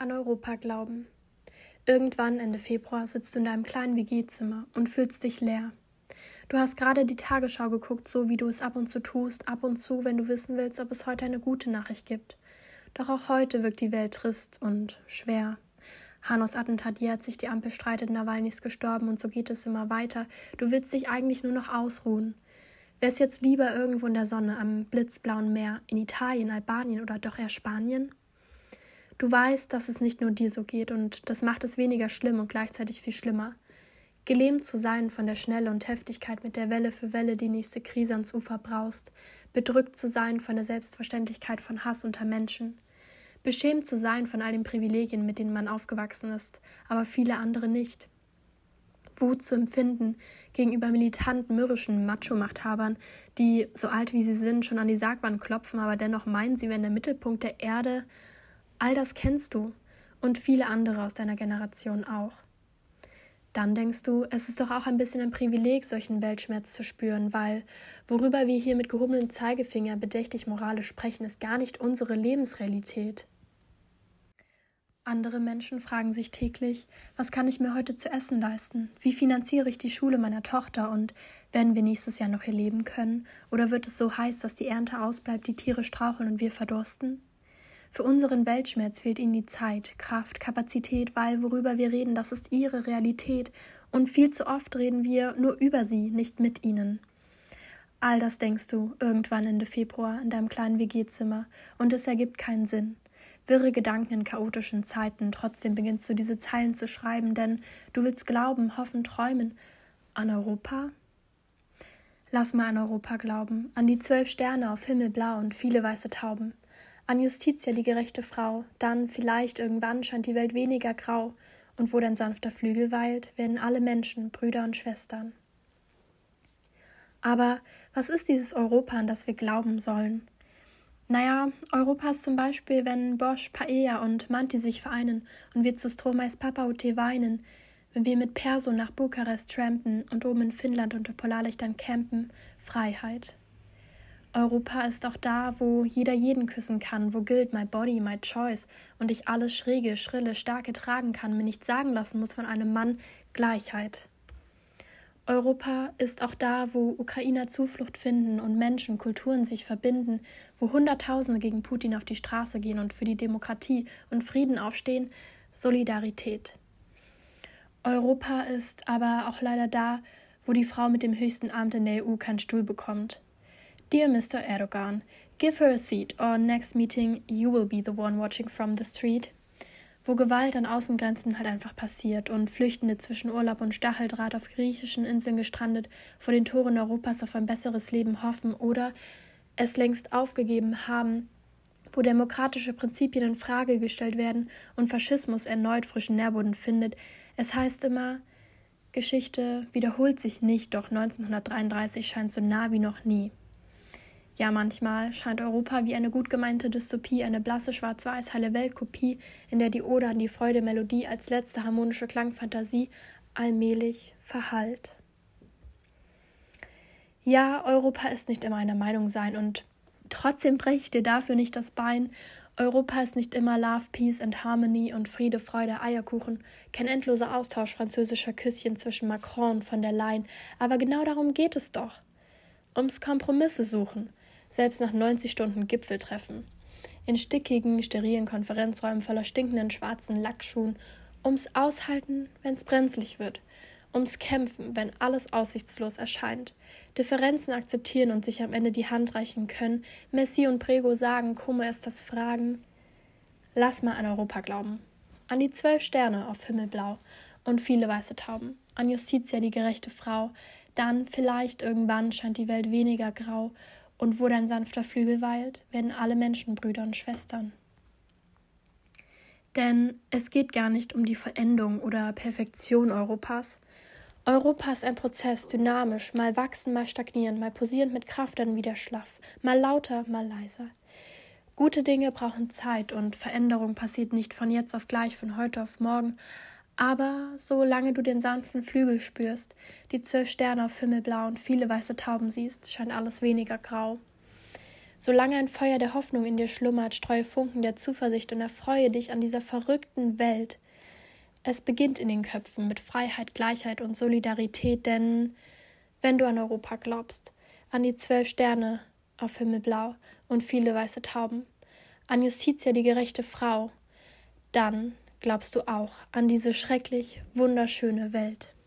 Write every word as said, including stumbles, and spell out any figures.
An Europa glauben. Irgendwann Ende Februar sitzt du in deinem kleinen W G-Zimmer und fühlst dich leer. Du hast gerade die Tagesschau geguckt, so wie du es ab und zu tust, ab und zu, wenn du wissen willst, ob es heute eine gute Nachricht gibt. Doch auch heute wirkt die Welt trist und schwer. Hanos Attentat jährt sich, die Ampel streitet, Nawalny ist gestorben und so geht es immer weiter. Du willst dich eigentlich nur noch ausruhen. Wär's jetzt lieber irgendwo in der Sonne, am blitzblauen Meer, in Italien, Albanien oder doch eher Spanien? Du weißt, dass es nicht nur dir so geht und das macht es weniger schlimm und gleichzeitig viel schlimmer. Gelähmt zu sein von der Schnelle und Heftigkeit, mit der Welle für Welle die nächste Krise ans Ufer braust, bedrückt zu sein von der Selbstverständlichkeit von Hass unter Menschen, beschämt zu sein von all den Privilegien, mit denen man aufgewachsen ist, aber viele andere nicht. Wut zu empfinden gegenüber militanten, mürrischen Macho-Machthabern, die, so alt wie sie sind, schon an die Sargwand klopfen, aber dennoch meinen, sie wären der Mittelpunkt der Erde. All das kennst du und viele andere aus deiner Generation auch. Dann denkst du, es ist doch auch ein bisschen ein Privileg, solchen Weltschmerz zu spüren, weil worüber wir hier mit gehobenem Zeigefinger bedächtig moralisch sprechen, ist gar nicht unsere Lebensrealität. Andere Menschen fragen sich täglich, was kann ich mir heute zu essen leisten? Wie finanziere ich die Schule meiner Tochter und werden wir nächstes Jahr noch hier leben können? Oder wird es so heiß, dass die Ernte ausbleibt, die Tiere straucheln und wir verdursten? Für unseren Weltschmerz fehlt ihnen die Zeit, Kraft, Kapazität, weil worüber wir reden, das ist ihre Realität und viel zu oft reden wir nur über sie, nicht mit ihnen. All das denkst du irgendwann Ende Februar in deinem kleinen W G-Zimmer und es ergibt keinen Sinn. Wirre Gedanken in chaotischen Zeiten, trotzdem beginnst du diese Zeilen zu schreiben, denn du willst glauben, hoffen, träumen. An Europa? Lass mal an Europa glauben, an die zwölf Sterne auf Himmelblau und viele weiße Tauben. An Justitia, die gerechte Frau, dann vielleicht irgendwann scheint die Welt weniger grau, und wo dein sanfter Flügel weilt, werden alle Menschen Brüder und Schwestern. Aber was ist dieses Europa, an das wir glauben sollen? Naja, Europa ist zum Beispiel, wenn Bosch, Paella und Manti sich vereinen und wir zu Stromaes Papaute weinen, wenn wir mit Perso nach Bukarest trampen und oben in Finnland unter Polarlichtern campen, Freiheit. Europa ist auch da, wo jeder jeden küssen kann, wo gilt my body, my choice und ich alles Schräge, Schrille, Starke tragen kann, mir nicht sagen lassen muss von einem Mann, Gleichheit. Europa ist auch da, wo Ukrainer Zuflucht finden und Menschen, Kulturen sich verbinden, wo Hunderttausende gegen Putin auf die Straße gehen und für die Demokratie und Frieden aufstehen, Solidarität. Europa ist aber auch leider da, wo die Frau mit dem höchsten Amt in der E U keinen Stuhl bekommt. Dear Mister Erdogan, give her a seat or next meeting you will be the one watching from the street. Wo Gewalt an Außengrenzen halt einfach passiert und Flüchtende zwischen Urlaub und Stacheldraht auf griechischen Inseln gestrandet vor den Toren Europas auf ein besseres Leben hoffen oder es längst aufgegeben haben, wo demokratische Prinzipien in Frage gestellt werden und Faschismus erneut frischen Nährboden findet. Es heißt immer, Geschichte wiederholt sich nicht, doch neunzehnhundertdreiunddreißig scheint so nah wie noch nie. Ja, manchmal scheint Europa wie eine gut gemeinte Dystopie, eine blasse schwarz-weiß heile Weltkopie, in der die Ode an die Freude-Melodie als letzte harmonische Klangfantasie allmählich verhallt. Ja, Europa ist nicht immer eine Meinung sein und trotzdem breche ich dir dafür nicht das Bein. Europa ist nicht immer Love, Peace and Harmony und Friede, Freude, Eierkuchen, kein endloser Austausch französischer Küsschen zwischen Macron und von der Leyen, aber genau darum geht es doch. Ums Kompromisse suchen. Selbst nach neunzig Stunden Gipfeltreffen. In stickigen, sterilen Konferenzräumen voller stinkenden schwarzen Lackschuhen. Ums Aushalten, wenn's brenzlig wird. Ums Kämpfen, wenn alles aussichtslos erscheint. Differenzen akzeptieren und sich am Ende die Hand reichen können. Messi und Prego sagen, como es das fragen. Lass mal an Europa glauben. An die zwölf Sterne auf Himmelblau und viele weiße Tauben. An Justitia, die gerechte Frau. Dann, vielleicht irgendwann, scheint die Welt weniger grau. Und wo dein sanfter Flügel weilt, werden alle Menschen Brüder und Schwestern. Denn es geht gar nicht um die Vollendung oder Perfektion Europas. Europa ist ein Prozess, dynamisch, mal wachsen, mal stagnieren, mal posierend mit Kraft, dann wieder schlaff, mal lauter, mal leiser. Gute Dinge brauchen Zeit und Veränderung passiert nicht von jetzt auf gleich, von heute auf morgen. Aber solange du den sanften Flügel spürst, die zwölf Sterne auf Himmelblau und viele weiße Tauben siehst, scheint alles weniger grau. Solange ein Feuer der Hoffnung in dir schlummert, streue Funken der Zuversicht und erfreue dich an dieser verrückten Welt. Es beginnt in den Köpfen mit Freiheit, Gleichheit und Solidarität, denn wenn du an Europa glaubst, an die zwölf Sterne auf Himmelblau und viele weiße Tauben, an Justitia, die gerechte Frau, dann glaubst du auch an diese schrecklich wunderschöne Welt.